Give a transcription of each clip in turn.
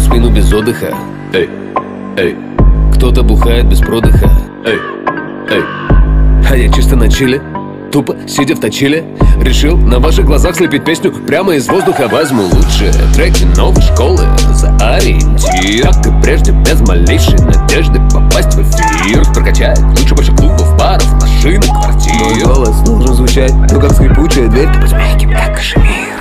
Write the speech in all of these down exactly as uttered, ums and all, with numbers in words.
в спину без отдыха. Эй, эй. Кто-то бухает без продыха. Эй, эй. А я чисто на чиле, тупо сидя в точиле, решил на ваших глазах слепить песню прямо из воздуха. Возьму лучшие треки новой школы за ориентир, как и прежде, без малейшей надежды попасть в эфир. Прокачать лучше больше клубов, баров, машин, квартир. Мой голос должен звучать, ну как скрипучая дверь, под мягким, как кашемир.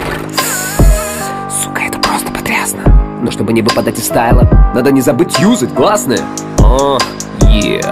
Сука, это просто потрясно. Но чтобы не выпадать из стайла, надо не забыть юзать гласные. О, е.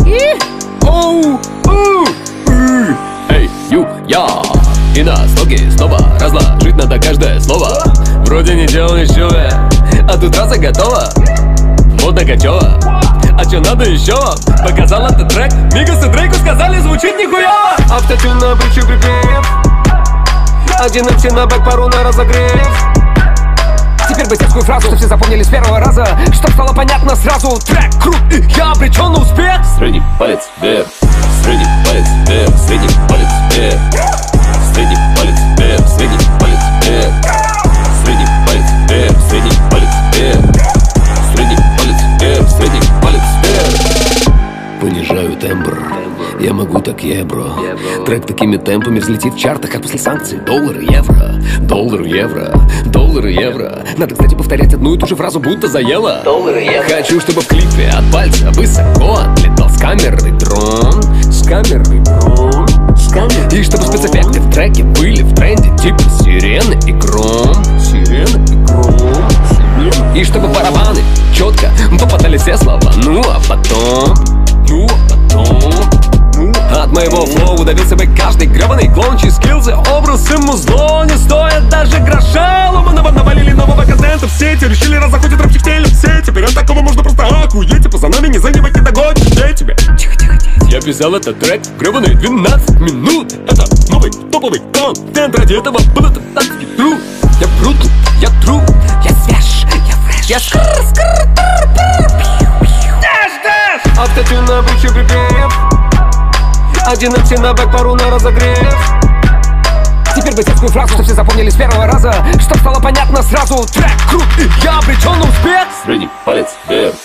Оу, оу. Эй, ю, я. И на слоги снова разложить надо каждое слово. Вроде не делал ничего, а тут трасса готова. Модно качево. А чё надо еще? Показал этот трек, Мигас и Дрейку сказали, звучит нихуя. Автотюн на бричу припев, один эм си на бэк, пару на разогрев. Теперь быструю фразу, что все запомнили с первого раза, чтоб стало понятно сразу. Трек крут, и я обречен на успех. Средний палец вверх, средний палец вверх, средний палец вверх, средний палец вверх, средний палец вверх, средний палец вверх, средний палец вверх, средний палец вверх, средний палец вверх. Понижаю тембр, я могу так, ебро. Трек такими темпами взлетит в чартах, как после санкций. Доллары, евро, доллары, евро, доллары, евро. Надо, кстати, повторять одну и ту же фразу, будто заело. Доллары, евро. Хочу, чтобы в клипе от пальца высоко отлетал с камеры дрон, с камеры дрон, с камеры. И чтобы спецэффекты в треке были в тренде, типа сирены и гром, сирены и гром, сирены. И чтобы барабаны четко попадали все слова. Ну а потом, ну а потом от моего флоу удавился бы каждый гребаный клоун, чьи скиллзы, образ ему зло не стоит даже гроша. Ломаного навалили нового контента в сети, решили разохотить рэп в все. Теперь от такого можно просто охуеть, и пацанами не занимать не догонишь. Я тебе тихо, тихо, тихо. Я писал этот трек гребаные двенадцать минут. Это новый топовый контент, ради этого было так и тру. Я брутал, я тру, я свеж, я фреш, я скр, скр, тр, пр, дэш, дэш. Автотюн на бричу припев, один эм си на бэк, пару на разогрев. Теперь быструю фразу, что все запомнили с первого раза, чтоб стало понятно сразу. Трек крут, и я обречен на успех. Средний палец вверх,